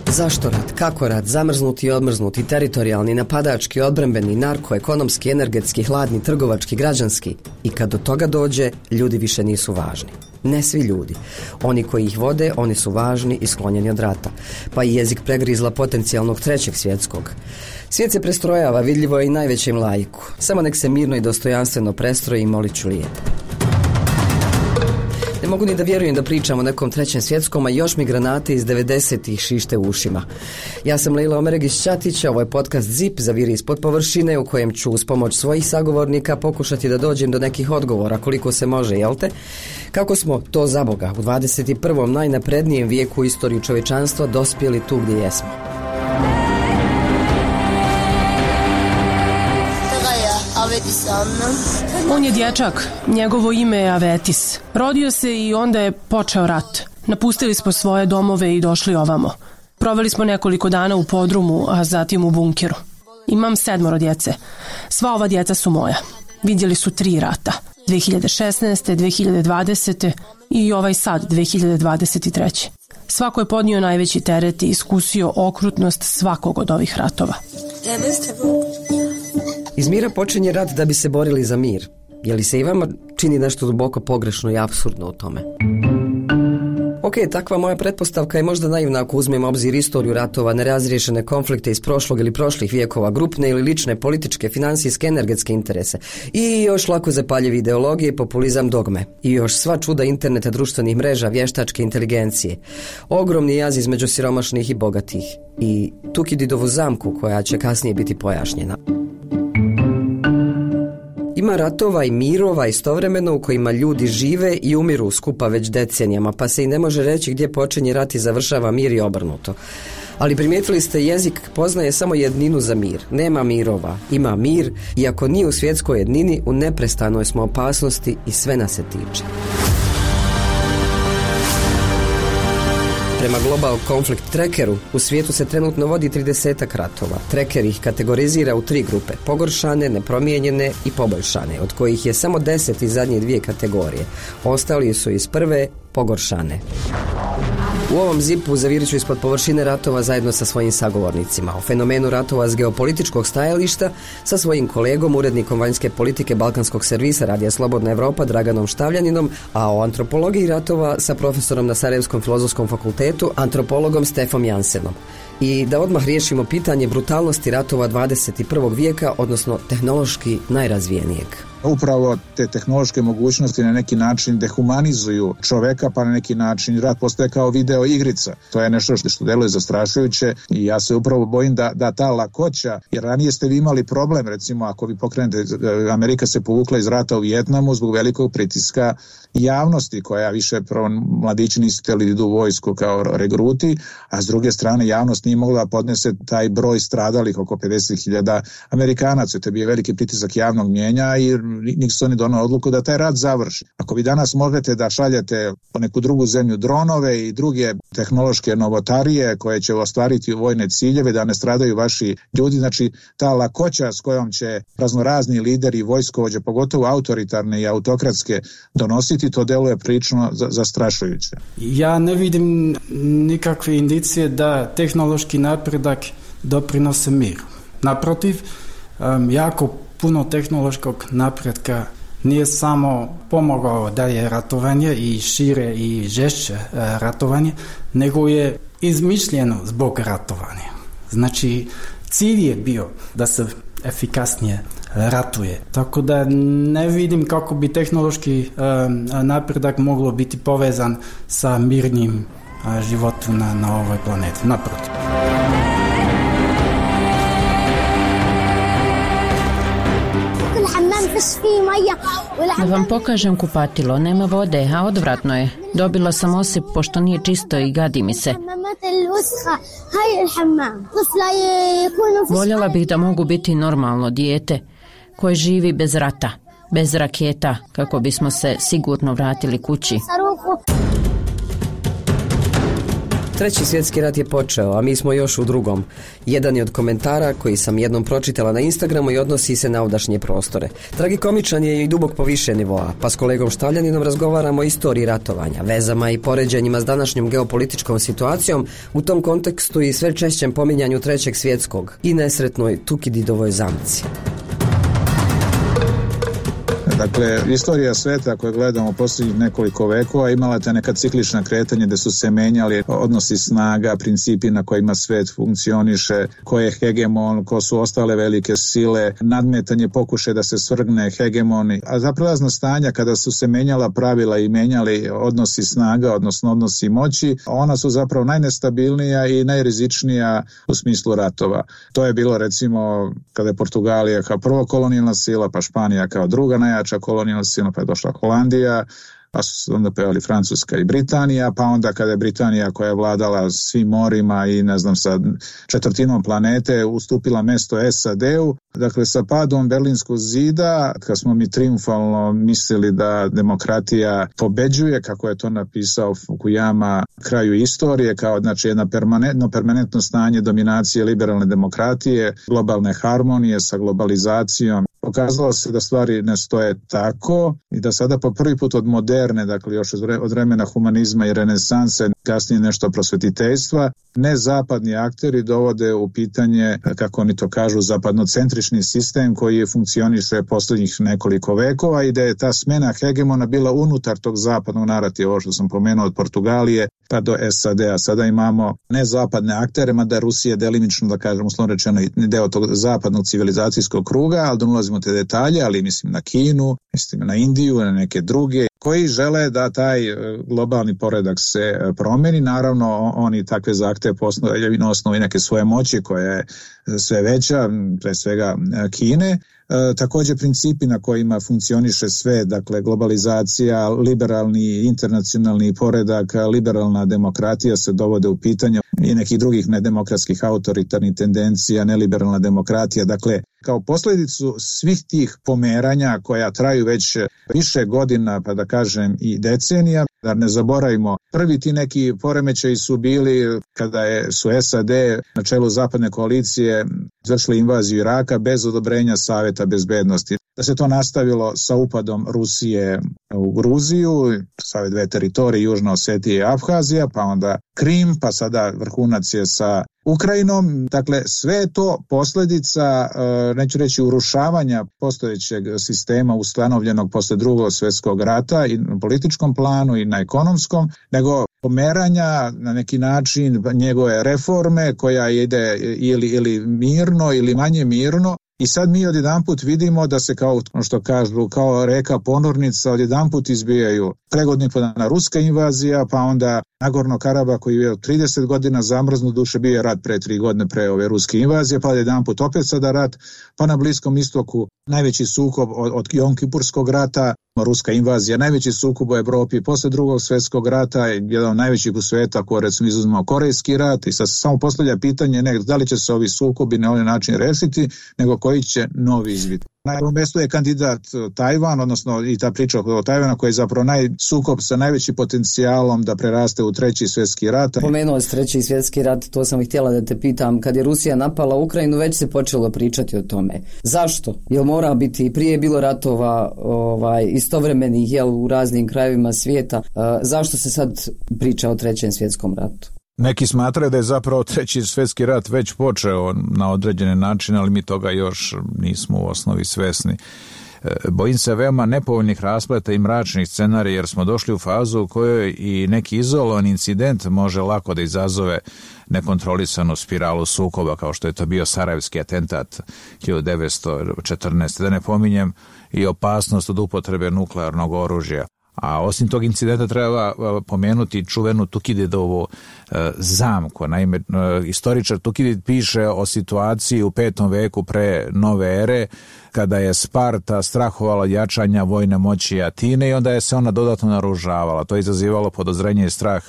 Zašto rat? Kako rat? Zamrznuti i odmrznuti, teritorijalni, napadački, odbrambeni, narko, ekonomski, energetski, hladni, trgovački, građanski. I kad do toga dođe, ljudi više nisu važni. Ne svi ljudi. Oni koji ih vode, oni su važni i sklonjeni od rata. Pa i jezik pregrizla potencijalnog trećeg svjetskog. Svijet se prestrojava, vidljivo je i najvećem laiku. Samo nek se mirno i dostojanstveno prestroji i molit ću lijepo. Ne mogu ni da vjerujem da pričam o nekom trećem svjetskom, a još mi granate iz 90-ih šište u ušima. Ja sam Leila Omeregić-Ćatić, ovo je podcast ZIP za viri ispod površine, u kojem ću uz pomoć svojih sagovornika pokušati da dođem do nekih odgovora koliko se može, jel te? Kako smo, to za Boga, u 21. najnaprednijem vijeku u istoriji čovječanstva dospjeli tu gdje jesmo? On je dječak, njegovo ime je Avetis. Rodio se i onda je počeo rat. Napustili smo svoje domove i došli ovamo. Proveli smo nekoliko dana u podrumu, a zatim u bunkeru. Imam 7 djece. Sva ova djeca su moja. Vidjeli su 3 rata. 2016. 2020. i ovaj sad, 2023. Svako je podnio najveći teret i iskusio okrutnost svakog od ovih ratova. Iz mira počinje rat da bi se borili za mir. Je li se i vama čini nešto duboko pogrešno i apsurdno u tome? Ok, takva moja pretpostavka je možda naivna ako uzmemo obzir istoriju ratova, nerazriješene konflikte iz prošlog ili prošlih vijekova, grupne ili lične, političke, financijske, energetske interese. I još lako zapaljive ideologije, populizam, dogme. I još sva čuda interneta, društvenih mreža, vještačke inteligencije. Ogromni jaz između siromašnih i bogatih. I Tukididovu zamku koja će kasnije biti pojašnjena. Ima ratova i mirova istovremeno u kojima ljudi žive i umiru skupa već decenijama, pa se i ne može reći gdje počinje rat i završava mir i obrnuto. Ali primijetili ste, jezik poznaje samo jedninu za mir. Nema mirova, ima mir, iako nije u svjetskoj jednini, u neprestanoj smo opasnosti i sve nas se tiče. Prema Global Conflict Trackeru, u svijetu se trenutno vodi 30 ratova. Tracker ih kategorizira u 3 grupe, pogoršane, nepromijenjene i poboljšane, od kojih je samo 10 iz zadnje 2 kategorije. Ostali su iz prve, pogoršane. U ovom zipu zavirit ću ispod površine ratova zajedno sa svojim sagovornicima. O fenomenu ratova s geopolitičkog stajališta sa svojim kolegom, urednikom vanjske politike Balkanskog servisa Radija Slobodna Evropa Draganom Štavljaninom, a o antropologiji ratova sa profesorom na Sarajevskom filozofskom fakultetu, antropologom Stefom Jansenom. I da odmah riješimo pitanje brutalnosti ratova 21. vijeka, odnosno tehnološki najrazvijenijeg. Upravo te tehnološke mogućnosti na neki način dehumanizuju čoveka, pa na neki način rat postaje kao video igrica. To je nešto što deluje zastrašujuće i ja se upravo bojim da ta lakoća, jer ranije ste vi imali problem, recimo ako vi pokrenete, Amerika se povukla iz rata u Vijetnamu zbog velikog pritiska javnosti koja više, prvo mladići nisu htjeli da idu u vojsku kao regruti, a s druge strane javnost nije mogla da podnese taj broj stradalih, oko 50.000 Amerikanaca. To je bio veliki pritisak javnog mnijenja i Nixon je donao odluku da taj rat završi. Ako vi danas možete da šaljete po neku drugu zemlju dronove i druge tehnološke novotarije koje će ostvariti vojne ciljeve, da ne stradaju vaši ljudi, znači ta lakoća s kojom će raznorazni lideri i vojskovođe, pogotovo autoritarne i autokratske, donositi, to deluje prilično zastrašujuće. Ja ne vidim nikakve indicije da tehnološki napredak doprinose miru. Naprotiv, jako puno tehnološkog napretka nije samo pomogao dalje ratovanje i šire i žešće ratovanje, nego je izmišljeno zbog ratovanja. Znači, cilj je bio da se efikasnije ratuje. Tako da ne vidim kako bi tehnološki napredak moglo biti povezan sa mirnim životom na ovoj planeti. Naprotiv. Da vam pokažem kupatilo, nema vode, a odvratno je. Dobila sam osip pošto nije čisto i gadi mi se. Voljela bih da mogu biti normalno dijete koje živi bez rata, bez raketa, kako bismo se sigurno vratili kući. Treći svjetski rat je počeo, a mi smo još u drugom. Jedan je od komentara koji sam jednom pročitala na Instagramu i odnosi se na ovdašnje prostore. Tragikomičan je i dubok po više nivoa, pa s kolegom Štavljaninom razgovaramo o istoriji ratovanja, vezama i poređenjima s današnjom geopolitičkom situacijom, u tom kontekstu i sve češćem pominjanju Trećeg svjetskog i nesretnoj Tukididovoj zamci. Dakle, istorija sveta koju gledamo posljednjih nekoliko vekova imala te neka ciklična kretanja gdje su se menjali odnosi snaga, principi na kojima svet funkcioniše, ko je hegemon, ko su ostale velike sile, nadmetanje pokušaj da se svrgne hegemoni, a zapravo razna stanja kada su se menjala pravila i menjali odnosi snaga, odnosno odnosi moći, ona su zapravo najnestabilnija i najrizičnija u smislu ratova. To je bilo recimo kada je Portugalija kao prva kolonijalna sila, pa Španija kao druga najjača kolonijalna sila, pa je došla Holandija, pa su onda pojavili Francuska i Britanija, pa onda kada je Britanija koja je vladala svim morima i ne znam sa četvrtinom planete ustupila mesto SAD-u, dakle sa padom Berlinskog zida, kad smo mi triumfalno mislili da demokratija pobeđuje, kako je to napisao Fukuyama, kraju istorije, kao znači jedno permanentno stanje dominacije liberalne demokratije, globalne harmonije sa globalizacijom. Pokazalo se da stvari ne stoje tako i da sada po prvi put od moderne, dakle još od vremena humanizma i renesanse, kasnije nešto prosvetiteljstva, nezapadni akteri dovode u pitanje, kako oni to kažu, zapadnocentrični sistem koji je funkcioniše posljednjih nekoliko vekova i da je ta smena hegemona bila unutar tog zapadnog narativa, ovo što sam pomenuo od Portugalije pa do SAD-a. Sada imamo nezapadne aktere, mada Rusija je delimično, da kažem, uslovno rečeno, deo tog zapadnog civilizacijskog kruga, ali da ulazimo te detalje, ali mislim na Kinu, mislim na Indiju, na neke druge, koji žele da taj globalni poredak se promeni. Naravno, oni takve zahteve postavljaju na osnovi neke svoje moći koja je sve veća, pre svega Kine. Također principi na kojima funkcioniše sve, dakle globalizacija, liberalni internacionalni poredak, liberalna demokratija se dovode u pitanje i nekih drugih nedemokratskih autoritarnih tendencija, neliberalna demokratija. Dakle, kao posljedicu svih tih pomeranja koja traju već više godina, pa da kažem i decenija, da ne zaboravimo, prvi ti neki poremećaji su bili kada su SAD na čelu zapadne koalicije izvršili invaziju Iraka bez odobrenja Savjeta bezbednosti. Da se to nastavilo sa upadom Rusije u Gruziju, sa ove dve teritorije, Južna Osetija i Abhazija, pa onda Krim, pa sada vrhunac je sa Ukrajinom. Dakle, sve je to posljedica, neću reći urušavanja postojećeg sistema ustanovljenog posle Drugog svjetskog rata i na političkom planu i na ekonomskom, nego pomeranja na neki način njegove reforme koja ide ili mirno ili manje mirno. I sad mi odjedanput vidimo da se kao što kažu, kao reka ponornica odjedanput izbijaju pregodnih dana ruska invazija, pa onda Nagorno Karabah koji je 30 godina zamrznut, duše bio je rat pre 3 godine pre ove ruske invazije, pa odjedanput opet sada rat, pa na Bliskom istoku najveći sukob od Jonkipurskog rata, ruska invazija, najveći sukob u Evropi posle Drugog svjetskog rata, jedan od najvećih u sveta, ako recimo izuzmemo Korejski rat, i sad se samo postavlja pitanje ne da li će se ovi sukobi na ovaj način rešiti, nego koji će novi izbiti. Na prvom mjestu je kandidat Tajvan, odnosno i ta priča o Tajvana koji je zapravo sukob sa najvećim potencijalom da preraste u Treći svjetski rat. Pomenuo si Treći svjetski rat, to sam i htjela da te pitam. Kad je Rusija napala Ukrajinu, već se počelo pričati o tome. Zašto? Jel mora biti, prije je bilo ratova istovremenih u raznim krajevima svijeta. Zašto se sad priča o Trećem svjetskom ratu? Neki smatraju da je zapravo Treći svjetski rat već počeo na određene načine, ali mi toga još nismo u osnovi svesni. Bojim se veoma nepovoljnih raspleta i mračnih scenarija jer smo došli u fazu u kojoj i neki izolovan incident može lako da izazove nekontrolisanu spiralu sukoba kao što je to bio Sarajevski atentat 1914. Da ne pominjem i opasnost od upotrebe nuklearnog oružja. A osim tog incidenta treba pomenuti čuvenu Tukididovu zamku. Naime, istoričar Tukidid piše o situaciji u 5. veku pre nove ere, kada je Sparta strahovala od jačanja vojne moći Atine i onda je se ona dodatno naoružavala. To je izazivalo podozrenje i strah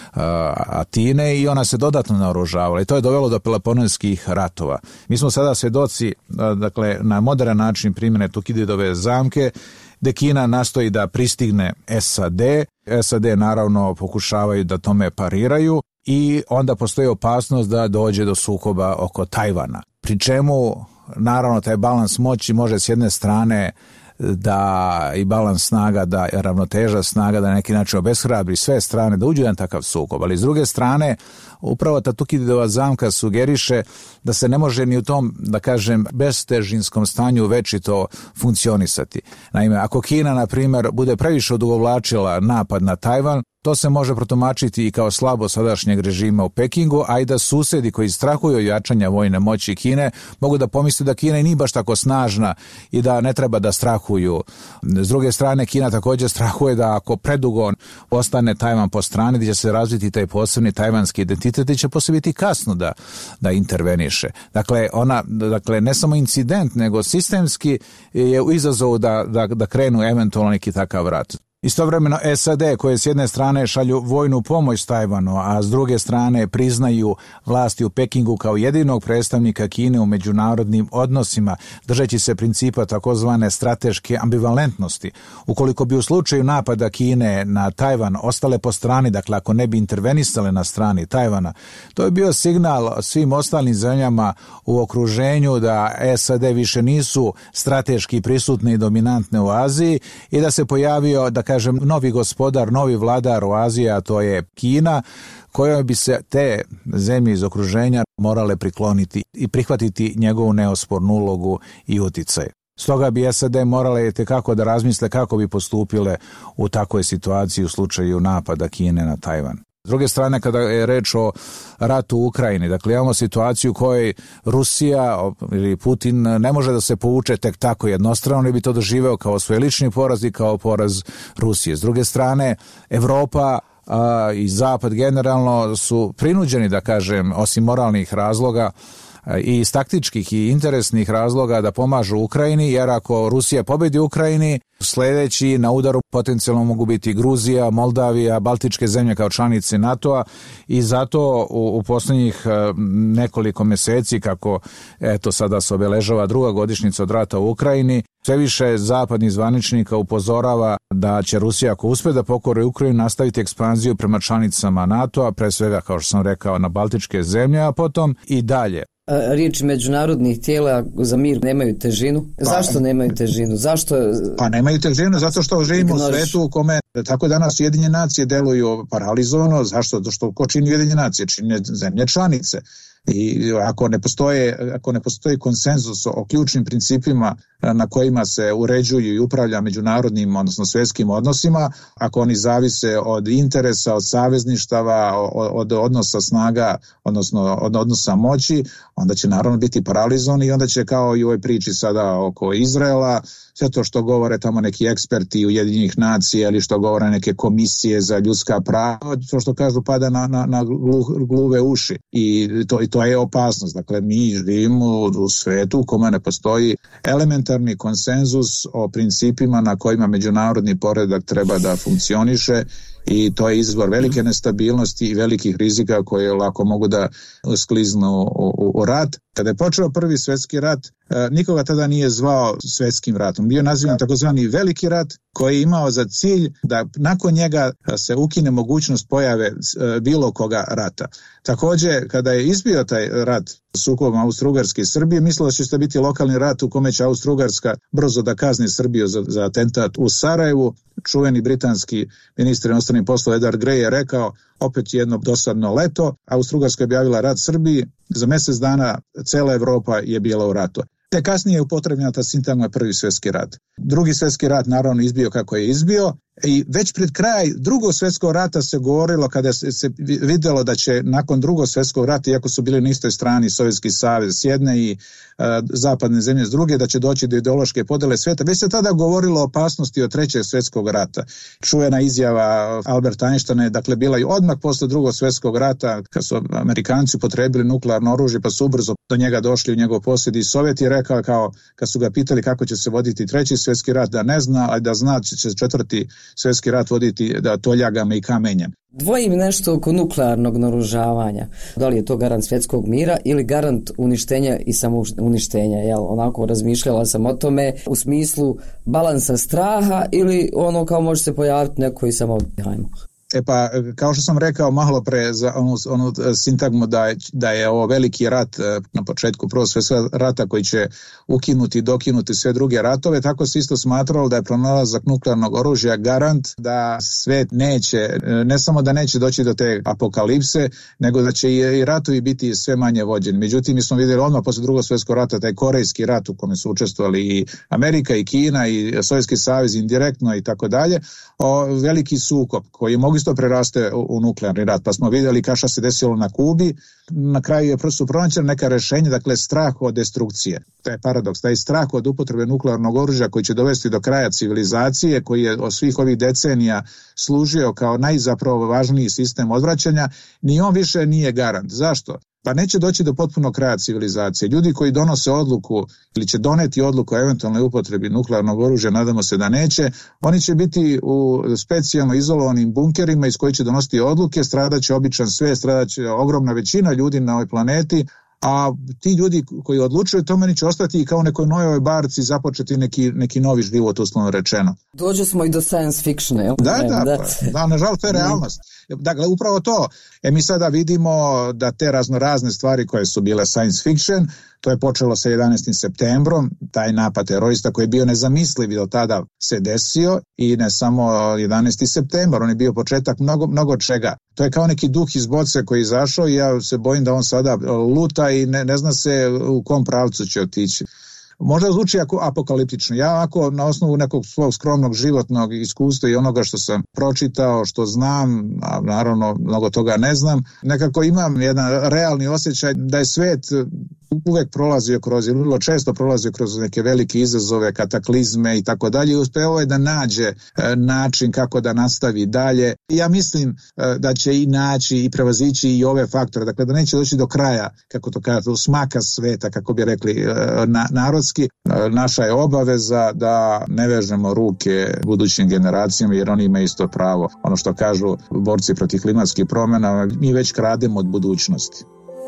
Atine i ona se dodatno naoružavala i to je dovelo do Peloponeskih ratova. Mi smo sada svjedoci, dakle, na modern način primjene Tukididove zamke, gde Kina nastoji da pristigne SAD. SAD naravno pokušavaju da tome pariraju i onda postoji opasnost da dođe do sukoba oko Tajvana. Pri čemu naravno taj balans moći može s jedne strane da i balans snaga, da ravnoteža snaga da na neki način obeshrabri sve strane da uđu na takav sukob, ali s druge strane upravo ta Tukididova zamka sugeriše da se ne može ni u tom, da kažem, bestežinskom stanju večito funkcionisati. Naime, ako Kina, na primjer, bude previše odugovlačila napad na Tajvan, to se može protumačiti i kao slabo sadašnjeg režima u Pekingu, a i da susedi koji strahuju od jačanja vojne moći Kine mogu da pomisle da Kina i nije baš tako snažna i da ne treba da strahuju. S druge strane, Kina također strahuje da ako predugo ostane Tajvan po strani, da će se razviti taj posebni tajvanski identitet i će poslije biti kasno da interveniše. Dakle, ne samo incident, nego sistemski je u izazovu da krenu eventualno neki takav rat. Istovremeno SAD koje s jedne strane šalju vojnu pomoć Tajvanu, a s druge strane priznaju vlasti u Pekingu kao jedinog predstavnika Kine u međunarodnim odnosima, držeći se principa takozvane strateške ambivalentnosti. Ukoliko bi u slučaju napada Kine na Tajvan ostale po strani, dakle ako ne bi intervenisale na strani Tajvana, to je bio signal svim ostalim zemljama u okruženju da SAD više nisu strateški prisutne i dominantne u Aziji i da se pojavio, da kažem, novi gospodar, novi vladar u Aziji, a to je Kina, kojoj bi se te zemlje iz okruženja morale prikloniti i prihvatiti njegovu neospornu ulogu i uticaj. Stoga bi SAD morale tekako da razmisle kako bi postupile u takvoj situaciji u slučaju napada Kine na Tajvan. S druge strane, kada je reč o ratu u Ukrajini, dakle imamo situaciju u kojoj Rusija ili Putin ne može da se povuče tek tako jednostrano i bi to doživeo kao svoj lični poraz i kao poraz Rusije. S druge strane, Evropa i Zapad generalno su prinuđeni, da kažem, osim moralnih razloga i iz taktičkih i interesnih razloga da pomažu Ukrajini, jer ako Rusija pobedi u Ukrajini, sljedeći na udaru potencijalno mogu biti Gruzija, Moldavija, Baltičke zemlje kao članice NATO-a i zato u posljednjih nekoliko mjeseci, kako eto sada se obeležava druga godišnjica od rata u Ukrajini, sve više zapadnih zvaničnika upozorava da će Rusija, ako uspe da pokori Ukrajinu, nastaviti ekspanziju prema članicama NATO-a, pre svega, kao što sam rekao, na Baltičke zemlje, a potom i dalje. Riječi međunarodnih tijela za mir nemaju težinu. Zašto nemaju težinu? Zašto? Pa nemaju težinu zato što živimo u svetu u kome tako danas Ujedinjene nacije deluju paralizovano. Zašto? Zato što ko čini Ujedinjene nacije? Čine zemlje članice. I ako ne postoji konsenzus o ključnim principima na kojima se uređuju i upravlja međunarodnim, odnosno svjetskim odnosima, ako oni zavise od interesa, od savezništava, od odnosa snaga, odnosno od odnosa moći, onda će naravno biti paralizovani i onda će, kao i u ovoj priči sada oko Izraela, sve to što govore tamo neki eksperti Ujedinjenih nacija ili što govore neke komisije za ljudska prava, to što kažu pada na gluve uši i to je opasnost. Dakle, mi živimo u svetu u kome ne postoji elementarni konsenzus o principima na kojima međunarodni poredak treba da funkcioniše i to je izvor velike nestabilnosti i velikih rizika koje lako mogu da skliznu u rat. Kada je počeo Prvi svjetski rat, nikoga tada nije zvao svjetskim ratom. Bio nazivan takozvani Veliki rat, koji je imao za cilj da nakon njega se ukine mogućnost pojave bilo koga rata. Također, kada je izbio taj rat sukobom Austro-Ugarske i Srbije, mislilo da će to biti lokalni rat u kome će Austro-Ugarska brzo da kazni Srbiju za atentat u Sarajevu. Čuveni britanski ministar inostranih poslova Edward Grey je rekao, opet jedno dosadno leto, Austro-Ugarska je objavila rat Srbiji, za mjesec dana cela Evropa je bila u ratu. Te kasnije je upotrebljena ta sintagma Prvi svjetski rat. Drugi svjetski rat naravno izbio kako je izbio i već pred kraj Drugog svjetskog rata se govorilo, kada se vidjelo da će nakon Drugog svjetskog rata, iako su bili na istoj strani Sovjetski savez s jedne i zapadne zemlje s druge, da će doći do ideološke podjele svijeta. Već se tada govorilo o opasnosti od Trećeg svjetskog rata. Čuvena izjava Alberta Einsteina je dakle bila i odmah posle Drugog svjetskog rata, kad su Amerikanci upotrebili nuklearno oružje pa su ubrzo do njega došli u njegov posjed i Sovjet je rekao, kao kad su ga pitali kako će se voditi Treći svjetski rat, da ne zna, ali da zna će Četvrti svjetski rat voditi toljagama i kamenjem. Dvojim nešto oko nuklearnog naoružavanja. Da li je to garant svjetskog mira ili garant uništenja i samouništenja? Onako razmišljala sam o tome u smislu balansa straha ili ono kao može se pojaviti neko i samo hajmo. Pa, kao što sam rekao malo pre za onu sintagmu da je ovo veliki rat na početku Prvog svjetskog rata koji će ukinuti i dokinuti sve druge ratove, tako se isto smatralo da je pronalazak nuklearnog oružja garant da svet neće, ne samo da neće doći do te apokalipse, nego da će i ratovi biti sve manje vođeni. Međutim, mi smo vidjeli odmah posle Drugog svjetskog rata taj Korejski rat u kome su učestvovali i Amerika i Kina i Sovjetski savez indirektno i tako dalje, veliki sukob koji mogu isto preraste u nuklearni rat, pa smo vidjeli kao što se desilo na Kubi, na kraju su pronađena neka rješenja, dakle strah od destrukcije. To je paradoks, taj strah od upotrebe nuklearnog oružja koji će dovesti do kraja civilizacije, koji je od svih ovih decenija služio kao najzapravo važniji sistem odvraćanja, ni on više nije garant. Zašto? Pa neće doći do potpunog kraja civilizacije. Ljudi koji donose odluku ili će doneti odluku o eventualnoj upotrebi nuklearnog oružja, nadamo se da neće, oni će biti u specijalno izolovanim bunkerima iz kojih će donositi odluke, stradaće običan svijet, stradaće ogromna većina ljudi na ovoj planeti, a ti ljudi koji odlučuju tome će ostati i kao nekoj novoj barci započeti neki novi život, uslovno rečeno. Dođe smo i do science fictiona, jel? Da, nažalost to je realnost. Dakle, upravo to. Mi sada vidimo da te raznorazne stvari koje su bile science fiction, to je počelo sa 11. septembrom, taj napad terorista koji je bio nezamisliv do tada se desio i ne samo 11. septembar, on je bio početak mnogo čega. To je kao neki duh iz boce koji je izašao i ja se bojim da on sada luta i ne zna se u kom pravcu će otići. Možda zvuči apokaliptično. Ja ako na osnovu nekog svog skromnog životnog iskustva i onoga što sam pročitao, što znam, a naravno mnogo toga ne znam, nekako imam jedan realni osjećaj da je svet uvek prolazio kroz, ili vrlo često prolazio kroz neke velike izazove, kataklizme i tako dalje i uspeo je da nađe način kako da nastavi dalje. Ja mislim da će i naći i prevazići i ove faktore, dakle da neće doći do kraja, kako to kažete, smaka sveta, kako bi rekli narodski. Naša je obaveza da ne vežemo ruke budućim generacijama jer oni imaju isto pravo. Ono što kažu borci protiv klimatskih promjena, mi već krademo od budućnosti.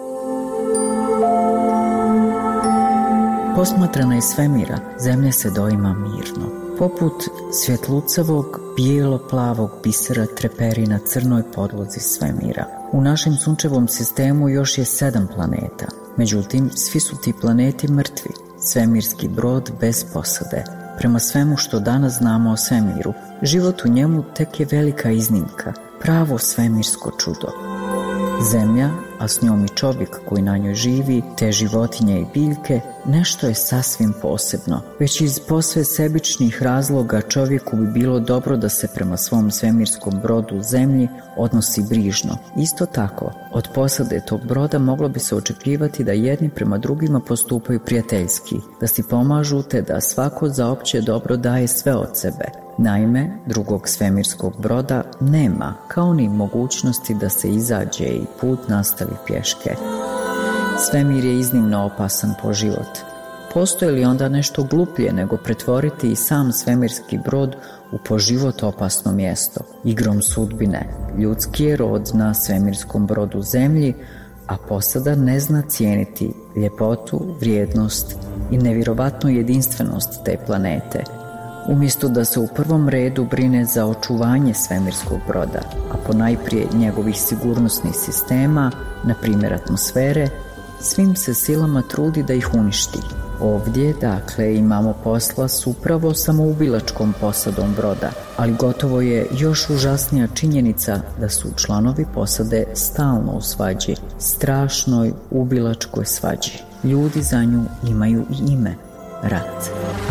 Posmatrana iz svemira, zemlja se doima mirno. Poput svjetlucavog, bijelo-plavog bisera treperi na crnoj podlozi svemira. U našem sunčevom sistemu još je 7 planeta. Međutim, svi su ti planeti mrtvi. Svemirski brod bez posade. Prema svemu što danas znamo o svemiru, život u njemu tek je velika iznimka, pravo svemirsko čudo. Zemlja, a s njom i čovjek koji na njoj živi, te životinje i biljke, nešto je sasvim posebno. Već iz posve sebičnih razloga čovjeku bi bilo dobro da se prema svom svemirskom brodu Zemlji odnosi brižno. Isto tako, od posade tog broda moglo bi se očekivati da jedni prema drugima postupaju prijateljski, da si pomažu te da svako za opće dobro daje sve od sebe. Naime, drugog svemirskog broda nema, kao ni mogućnosti da se izađe i put nastavi pješke. Svemir je iznimno opasan po život. Postoji li onda nešto gluplje nego pretvoriti i sam svemirski brod u po život opasno mjesto? Igrom sudbine, ljudski je rod na svemirskom brodu Zemlji, a posada ne zna cijeniti ljepotu, vrijednost i nevjerovatnu jedinstvenost te planete. Umjesto da se u prvom redu brine za očuvanje svemirskog broda, a ponajprije njegovih sigurnosnih sistema, na primjer atmosfere, svim se silama trudi da ih uništi. Ovdje, dakle, imamo posla s upravo samoubilačkom posadom broda, ali gotovo je još užasnija činjenica da su članovi posade stalno u svađi, strašnoj ubilačkoj svađi. Ljudi za nju imaju i ime – rat.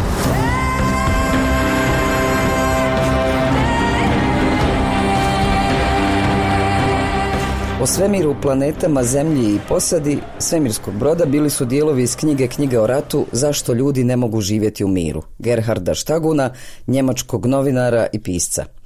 O svemiru, planetama, zemlji i posadi svemirskog broda bili su dijelovi iz knjige o ratu Zašto ljudi ne mogu živjeti u miru, Gerharda Štaguna, njemačkog novinara i pisca.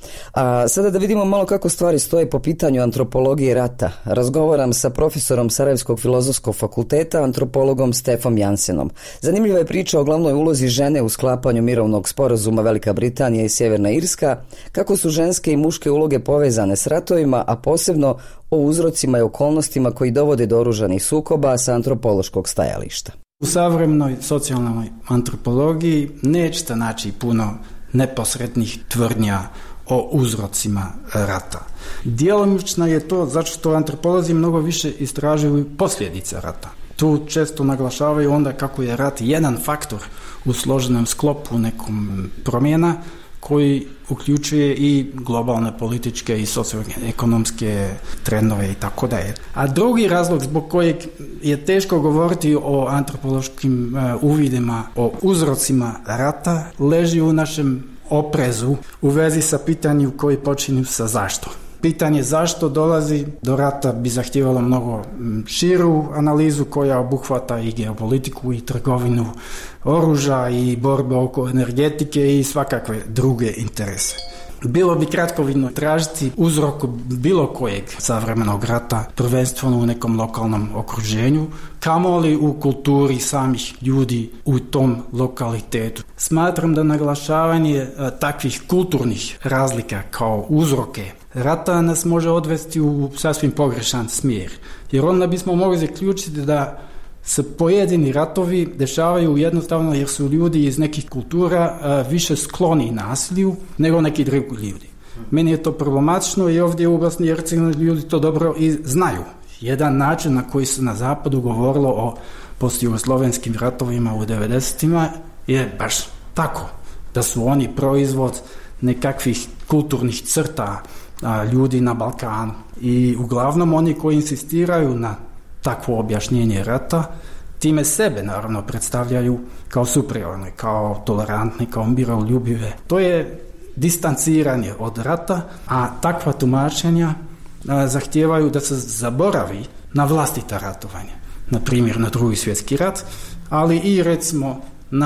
A sada da vidimo malo kako stvari stoje po pitanju antropologije rata. Razgovaram sa profesorom Sarajevskog filozofskog fakulteta, antropologom Stefom Jansenom. Zanimljiva je priča o glavnoj ulozi žene u sklapanju mirovnog sporazuma Velika Britanija i Sjeverna Irska, kako su ženske i muške uloge povezane s ratovima, a posebno o uzrocima i okolnostima koji dovode do oružanih sukoba sa antropološkog stajališta. U savremenoj socijalnoj antropologiji nećete naći puno neposrednih tvrdnja o uzrocima rata. Djelomično je to zato što antropolozi mnogo više istražuju posljedice rata. Tu često naglašavaju onda kako je rat jedan faktor u složenom sklopu nekom promjena koji uključuje i globalne političke i socioekonomske trendove i tako dalje. A drugi razlog zbog kojeg je teško govoriti o antropološkim uvidima, o uzrocima rata, leži u našem oprezu u vezi sa pitanjem koji počinju sa zašto. Pitanje zašto dolazi do rata bi zahtijevalo mnogo širu analizu koja obuhvata i geopolitiku i trgovinu oružja i borbe oko energetike i svakakve druge interese. Bilo bi kratkovidno tražiti uzrok bilo kojeg savremenog rata, prvenstveno u nekom lokalnom okruženju, kamoli u kulturi samih ljudi u tom lokalitetu. Smatram da naglašavanje takvih kulturnih razlika kao uzroke rata nas može odvesti u sasvim pogrešan smjer, jer onda bismo mogli zaključiti da se pojedini ratovi dešavaju jednostavno jer su ljudi iz nekih kultura više skloni nasilju nego neki drugi ljudi. Meni je to problematično i ovdje u Bosni i Hercegovini ljudi to dobro i znaju. Jedan način na koji se na zapadu govorilo o postjugoslovenskim ratovima u 90-ima je baš tako, da su oni proizvod nekakvih kulturnih crta ljudi na Balkanu. I uglavnom oni koji insistiraju na takvo objašnjenje rata, time sebe naravno predstavljaju kao superiorne, kao tolerantne, kao miroljubive. To je distanciranje od rata, a takva tumačenja zahtijevaju da se zaboravi na vlastita ratovanja. Na primjer na Drugi svjetski rat, ali i recimo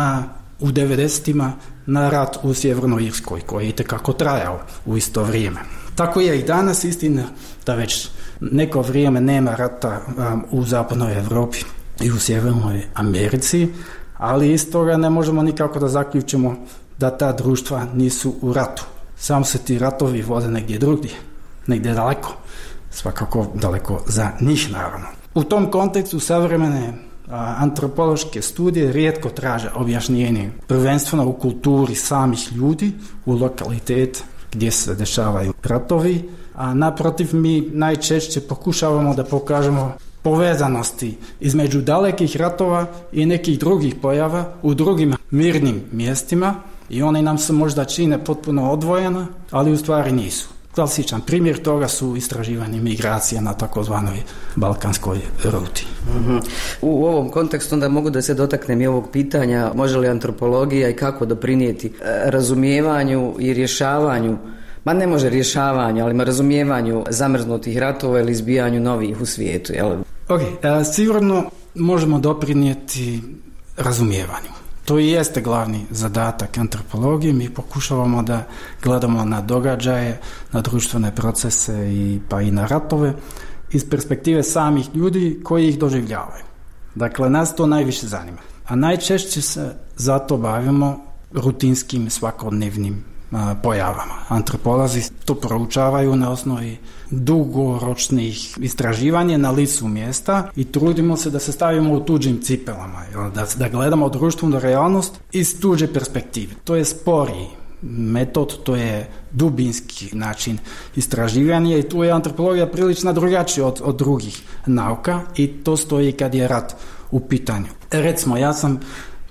u 90-ima na rat u Sjevernoj Irskoj, koji je itekako trajao u isto vrijeme. Tako je i danas istina da već neko vrijeme nema rata u zapadnoj Europi i u Sjevernoj Americi, ali iz toga ne možemo nikako da zaključimo da ta društva nisu u ratu. Samo se ti ratovi vode negdje drugdje, negdje daleko, svakako daleko za njih naravno. U tom kontekstu savremene antropološke studije rijetko traže objašnjenje, prvenstveno u kulturi samih ljudi, u lokalitet gdje se dešavaju ratovi, a naprotiv mi najčešće pokušavamo da pokažemo povezanosti između dalekih ratova i nekih drugih pojava u drugim mirnim mjestima i one nam se možda čine potpuno odvojena, ali u stvari nisu. Klasičan primjer toga su istraživanje migracija na takozvanoj balkanskoj ruti. U ovom kontekstu onda mogu da se dotaknem i ovog pitanja, može li antropologija i kako doprinijeti razumijevanju i rješavanju, ma ne može rješavanju, ali razumijevanju zamrznutih ratova ili izbijanju novih u svijetu. Jel? Sigurno možemo doprinijeti razumijevanju. To i jeste glavni zadatak antropologije. Mi pokušavamo da gledamo na događaje, na društvene procese pa i na ratove iz perspektive samih ljudi koji ih doživljavaju. Dakle, nas to najviše zanima. A najčešće se zato bavimo rutinskim svakodnevnim pojavama. Antropolozi to proučavaju na osnovi dugoročnih istraživanja na licu mjesta i trudimo se da se stavimo u tuđim cipelama, da gledamo društvenu realnost iz tuđe perspektive. To je sporiji metod, to je dubinski način istraživanja i tu je antropologija prilično drugačija od drugih nauka i to stoji kad je rat u pitanju. Recimo, ja sam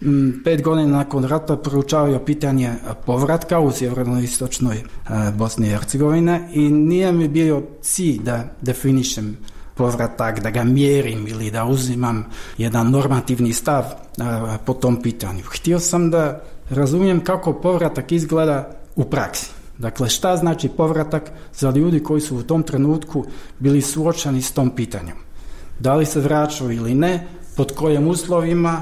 5 godina nakon rata proučavao pitanje povratka u sjeverno-istočnoj Bosni i Hercegovine i nije mi bio cilj da definišem povratak, da ga mjerim ili da uzimam jedan normativni stav po tom pitanju. Htio sam da razumijem kako povratak izgleda u praksi. Dakle, šta znači povratak za ljudi koji su u tom trenutku bili suočeni s tom pitanjem? Da li se vraćaju ili ne, pod kojim uslovima,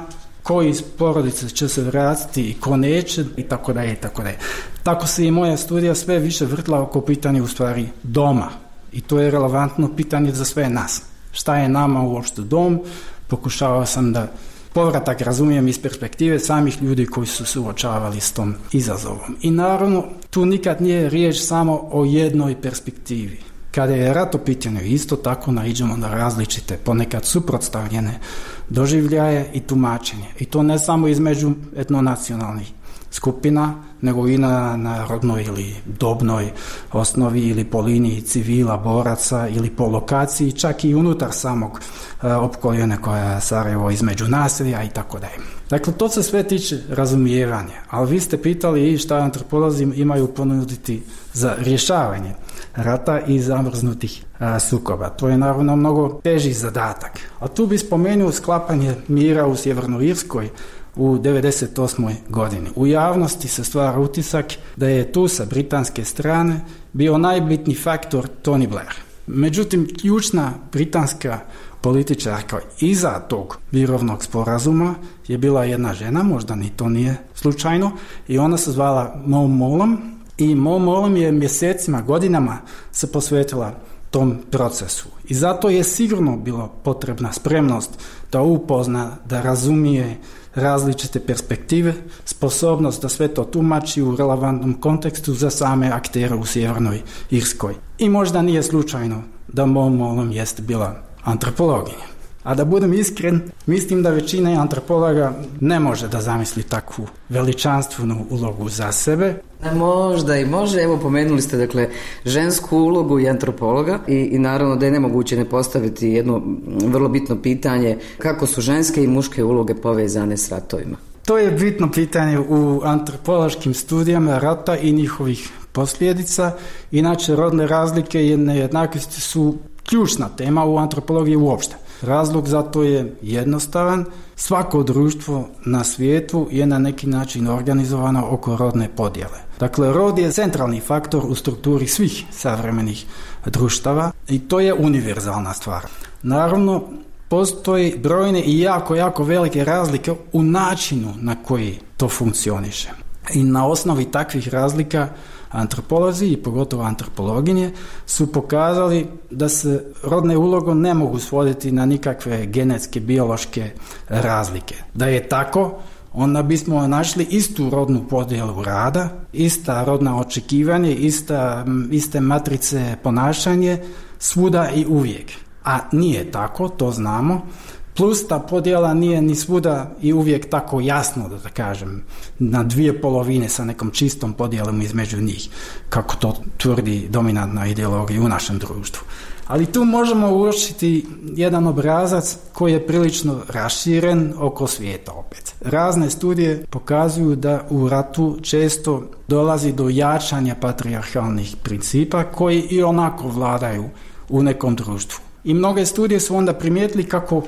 koji iz porodice će se vratiti i ko neće i tako dalje i tako dalje. Tako se i moja studija sve više vrtla oko pitanja u stvari doma i to je relevantno pitanje za sve nas. Šta je nama uopšte dom? Pokušavao sam da povratak razumijem iz perspektive samih ljudi koji su suočavali s tom izazovom. I naravno, tu nikad nije riječ samo o jednoj perspektivi. Kada je rat u pitanju, isto tako naiđemo na različite, ponekad suprotstavljene doživljaje i tumačenje. I to ne samo između etnonacionalnih skupina, nego i na rodnoj ili dobnoj osnovi ili po liniji civila, boraca ili po lokaciji, čak i unutar samog opkoljene koja je Sarajevo između naselja i tako dalje. Dakle, to se sve tiče razumijevanja, ali vi ste pitali i šta antropolozi imaju ponuditi za rješavanje rata i zamrznutih sukoba. To je naravno mnogo teži zadatak. A tu bi spomenuo sklapanje mira u Sjevernoj Irskoj u 1998. godini. U javnosti se stvara utisak da je tu sa britanske strane bio najbitniji faktor Tony Blair. Međutim, ključna britanska političarka iza tog mirovnog sporazuma je bila jedna žena, možda ni to nije slučajno, i ona se zvala Mo Mowlam i Mo Mowlam je mjesecima, godinama se posvetila tom procesu. I zato je sigurno bila potrebna spremnost da upozna, da razumije različite perspektive, sposobnost da sve to tumači u relevantnom kontekstu za same aktere u Sjevernoj Irskoj. I možda nije slučajno da Mo Mowlam jeste bila antropologinja. A da budem iskren, mislim da većina antropologa ne može da zamisli takvu veličanstvenu ulogu za sebe. Možda i može, evo pomenuli ste dakle žensku ulogu i antropologa i naravno da je nemoguće ne postaviti jedno vrlo bitno pitanje kako su ženske i muške uloge povezane s ratovima. To je bitno pitanje u antropološkim studijama rata i njihovih posljedica. Inače, rodne razlike i nejednakosti su ključna tema u antropologiji uopšte. Razlog za to je jednostavan. Svako društvo na svijetu je na neki način organizovano oko rodne podjele. Dakle, rod je centralni faktor u strukturi svih savremenih društava i to je univerzalna stvar. Naravno, postoji brojne i jako velike razlike u načinu na koji to funkcioniše. I na osnovi takvih razlika antropolozi i pogotovo antropologinje su pokazali da se rodne uloge ne mogu svoditi na nikakve genetske, biološke razlike. Da je tako, onda bismo našli istu rodnu podjelu rada, ista rodna očekivanje, iste matrice ponašanje svuda i uvijek. A nije tako, to znamo. Plus ta podjela nije ni svuda i uvijek tako jasno, da kažem, na dvije polovine sa nekom čistom podjelom između njih, kako to tvrdi dominantna ideologija u našem društvu. Ali tu možemo uočiti jedan obrazac koji je prilično raširen oko svijeta opet. Razne studije pokazuju da u ratu često dolazi do jačanja patrijarhalnih principa koji i onako vladaju u nekom društvu. I mnoge studije su onda primijetili kako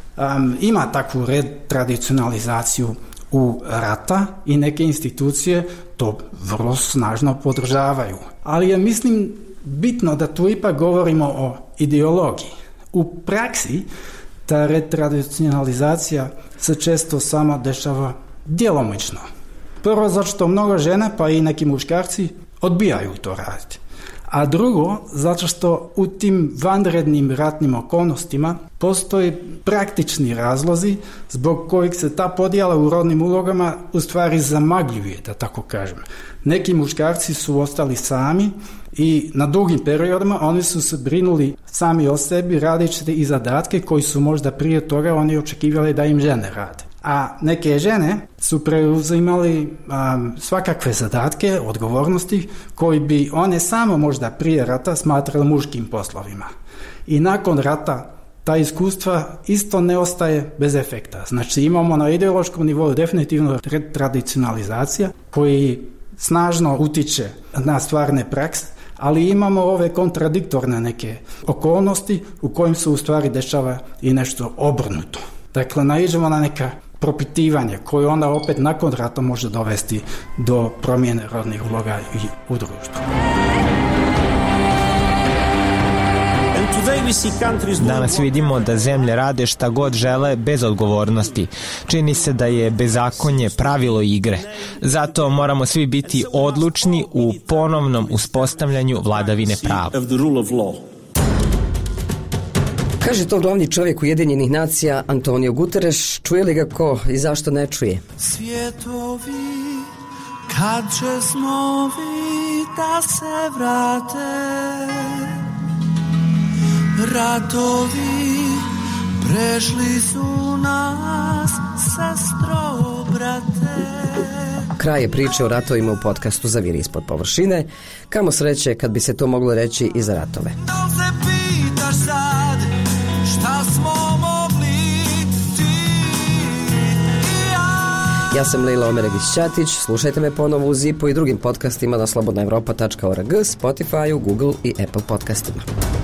ima takvu retradicionalizaciju u rata i neke institucije to vrlo snažno podržavaju. Ali je, mislim, bitno da tu ipak govorimo o ideologiji. U praksi ta retradicionalizacija se često samo dešava djelomično. Prvo, zato što mnogo žena, pa i neki muškarci, odbijaju to raditi. A drugo, zato što u tim vanrednim ratnim okolnostima postoje praktični razlozi zbog kojih se ta podjela u rodnim ulogama u stvari zamagljuje, da tako kažem. Neki muškarci su ostali sami i na dugim periodima oni su se brinuli sami o sebi radeći i zadatke koji su možda prije toga oni očekivali da im žene rade. A neke žene su preuzimali svakakve zadatke, odgovornosti koji bi one samo možda prije rata smatrali muškim poslovima. I nakon rata ta iskustva isto ne ostaje bez efekta. Znači imamo na ideološkom nivou definitivno retradicionalizacija koji snažno utiče na stvarne prakse, ali imamo ove kontradiktorne neke okolnosti u kojim se u stvari dešava i nešto obrnuto. Dakle, naiđemo na neka propitivanje koje onda opet nakon rata može dovesti do promjene rodnih uloga i u društvu. And today Danas vidimo da zemlje rade šta god žele bez odgovornosti. Čini se da je bezakonje pravilo igre. Zato moramo svi biti odlučni u ponovnom uspostavljanju vladavine prava. Kaže to glavni čovjek Ujedinjenih nacija Antonio Guterres. Čuje li ga ko i zašto ne čuje? Svjetovi, kad će snovi da se vrate, ratovi prešli su nas, sestro, brate. Kraj je priče o ratovima u podcastu Zaviri ispod površine. Kamo sreće kad bi se to moglo reći i za ratove. Da se pitaš sad šta smo mogli ti i ja sam Lejla Omeregić-Ćatić. Slušajte me ponovo u Zipu i drugim podcastima na slobodnaevropa.org, Spotify, Google i Apple podcastima.